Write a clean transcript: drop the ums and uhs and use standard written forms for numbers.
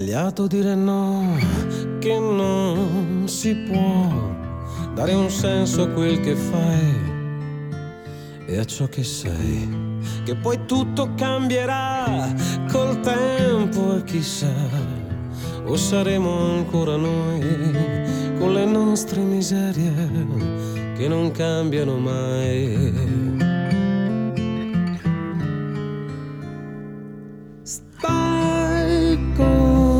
sbagliato dire no, che non si può dare un senso a quel che fai e a ciò che sei, che poi tutto cambierà col tempo e chissà, o saremo ancora noi con le nostre miserie che non cambiano mai.